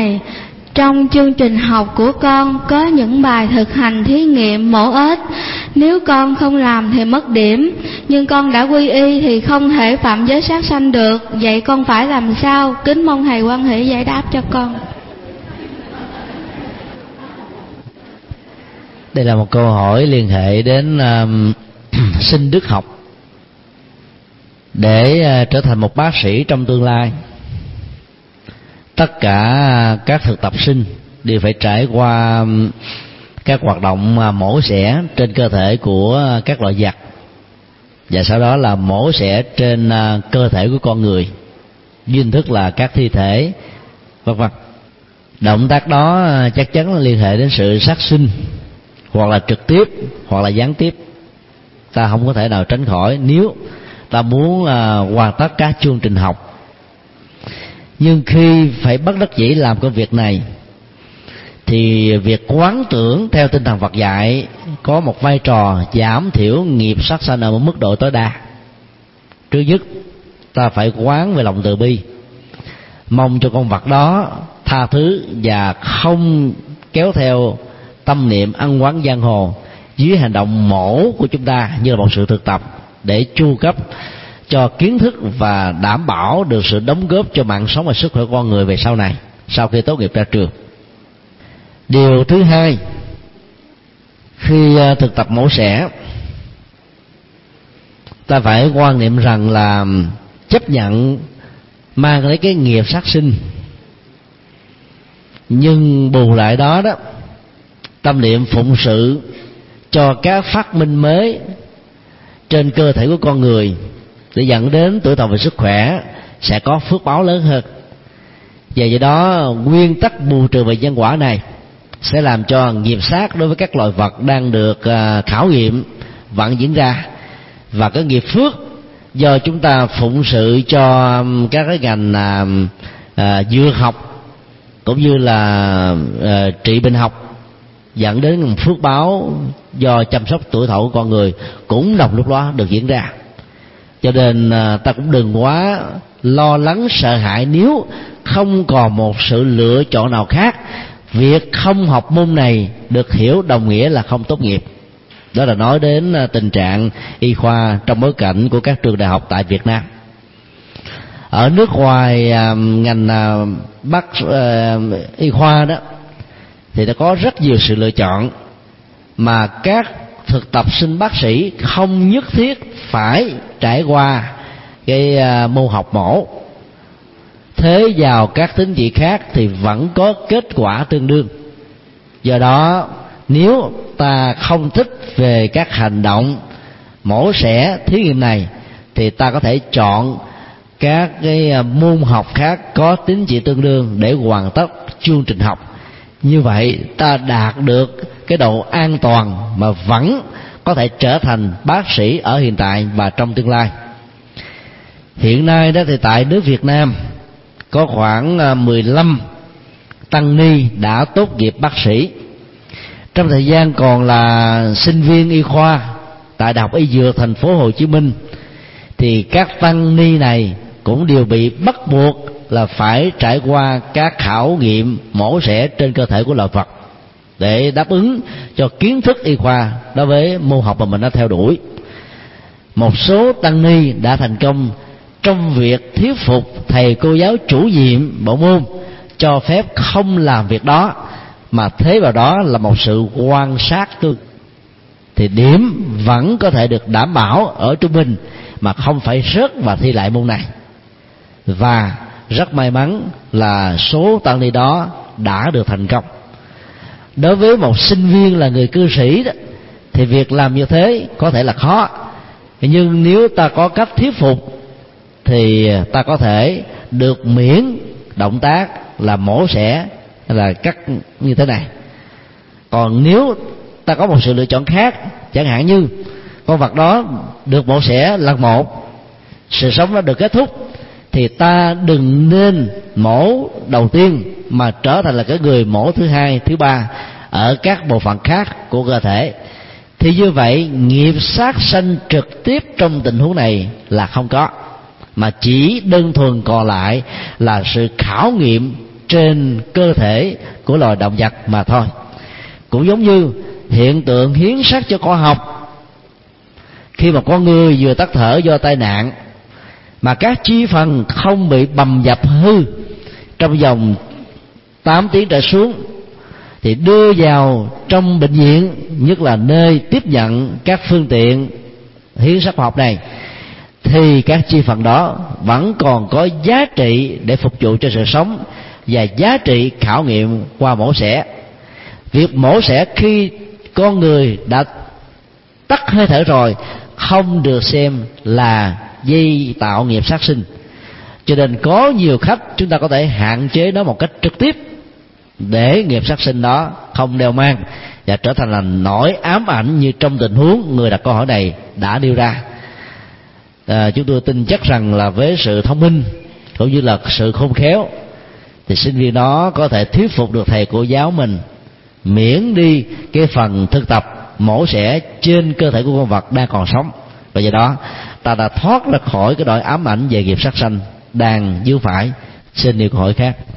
Trong chương trình học của con có những bài thực hành thí nghiệm mổ ếch. Nếu con không làm thì mất điểm, nhưng con đã quy y thì không thể phạm giới sát sanh được. Vậy con phải làm sao? Kính mong thầy Quan Hỷ giải đáp cho con. Đây là một câu hỏi liên hệ đến sinh đức học. Để trở thành một bác sĩ trong tương lai, tất cả các thực tập sinh đều phải trải qua các hoạt động mổ xẻ trên cơ thể của các loài vật, và sau đó là mổ xẻ trên cơ thể của con người, với hình thức là các thi thể, vân vân. Động tác đó chắc chắn là liên hệ đến sự sát sinh, hoặc là trực tiếp hoặc là gián tiếp. Ta không có thể nào tránh khỏi nếu ta muốn hoàn tất các chương trình học. Nhưng khi phải bất đắc dĩ làm công việc này, thì việc quán tưởng theo tinh thần Phật dạy có một vai trò giảm thiểu nghiệp sát sanh ở một mức độ tối đa. Trước nhất, ta phải quán về lòng từ bi, mong cho con vật đó tha thứ và không kéo theo tâm niệm ăn quán giang hồ dưới hành động mổ của chúng ta như là một sự thực tập để chu cấp cho kiến thức và đảm bảo được sự đóng góp cho mạng sống và sức khỏe con người về sau này, sau khi tốt nghiệp ra trường. Điều thứ hai, khi thực tập mổ xẻ, ta phải quan niệm rằng là chấp nhận mang lấy cái nghiệp sát sinh, nhưng bù lại đó tâm niệm phụng sự cho các phát minh mới trên cơ thể của con người để dẫn đến tuổi thọ và sức khỏe sẽ có phước báo lớn hơn. Và do đó nguyên tắc bù trừ về nhân quả này sẽ làm cho nghiệp sát đối với các loài vật đang được khảo nghiệm vẫn diễn ra, và cái nghiệp phước do chúng ta phụng sự cho các cái ngành dược học cũng như là trị bệnh học dẫn đến một phước báo do chăm sóc tuổi thọ của con người cũng đồng lúc đó được diễn ra. Cho nên ta cũng đừng quá lo lắng sợ hãi nếu không còn một sự lựa chọn nào khác. Việc không học môn này được hiểu đồng nghĩa là không tốt nghiệp. Đó là nói đến tình trạng y khoa trong bối cảnh của các trường đại học tại Việt Nam. Ở nước ngoài, ngành y khoa đó thì đã có rất nhiều sự lựa chọn mà các thực tập sinh bác sĩ không nhất thiết phải trải qua cái môn học mổ. Thế vào các tín chỉ khác thì vẫn có kết quả tương đương. Do đó nếu ta không thích về các hành động mổ xẻ thí nghiệm này thì ta có thể chọn các cái môn học khác có tín chỉ tương đương để hoàn tất chương trình học. Như vậy ta đạt được cái độ an toàn mà vẫn có thể trở thành bác sĩ ở hiện tại và trong tương lai. Hiện nay đó thì tại nước Việt Nam có khoảng 15 tăng ni đã tốt nghiệp bác sĩ. Trong thời gian còn là sinh viên y khoa tại Đại học Y Dược thành phố Hồ Chí Minh thì các tăng ni này cũng đều bị bắt buộc là phải trải qua các khảo nghiệm mổ xẻ trên cơ thể của loài vật để đáp ứng cho kiến thức y khoa đối với môn học mà mình đã theo đuổi. Một số tăng ni đã thành công trong việc thuyết phục thầy cô giáo chủ nhiệm bộ môn cho phép không làm việc đó, mà thế vào đó là một sự quan sát tương, thì điểm vẫn có thể được đảm bảo ở trung bình mà không phải rớt và thi lại môn này. Và rất may mắn là số tăng ni đó đã được thành công. Đối với một sinh viên là người cư sĩ đó, thì việc làm như thế có thể là khó, nhưng nếu ta có cách thuyết phục thì ta có thể được miễn động tác là mổ xẻ là cắt như thế này. Còn nếu ta có một sự lựa chọn khác, chẳng hạn như con vật đó được mổ xẻ lần một, sự sống nó được kết thúc, thì ta đừng nên mổ đầu tiên mà trở thành là cái người mổ thứ hai, thứ ba ở các bộ phận khác của cơ thể. Thì như vậy nghiệp sát sanh trực tiếp trong tình huống này là không có, mà chỉ đơn thuần còn lại là sự khảo nghiệm trên cơ thể của loài động vật mà thôi. Cũng giống như hiện tượng hiến xác cho khoa học, khi mà con người vừa tắt thở do tai nạn mà các chi phần không bị bầm dập hư trong vòng 8 tiếng trở xuống, thì đưa vào trong bệnh viện, nhất là nơi tiếp nhận các phương tiện hiến xác học này, thì các chi phần đó vẫn còn có giá trị để phục vụ cho sự sống và giá trị khảo nghiệm qua mổ xẻ. Việc mổ xẻ khi con người đã tắt hơi thở rồi không được xem là dây tạo nghiệp sát sinh, cho nên có nhiều khách chúng ta có thể hạn chế nó một cách trực tiếp để nghiệp sát sinh đó không đeo mang và trở thành là nỗi ám ảnh như trong tình huống người đặt câu hỏi này đã nêu ra. Chúng tôi tin chắc rằng là với sự thông minh cũng như là sự khôn khéo thì sinh viên đó có thể thuyết phục được thầy cô giáo mình miễn đi cái phần thực tập mổ xẻ trên cơ thể của con vật đang còn sống, và do đó ta đã thoát ra khỏi cái nỗi ám ảnh về nghiệp sát sanh đang vướng phải. Xin điều câu hỏi khác.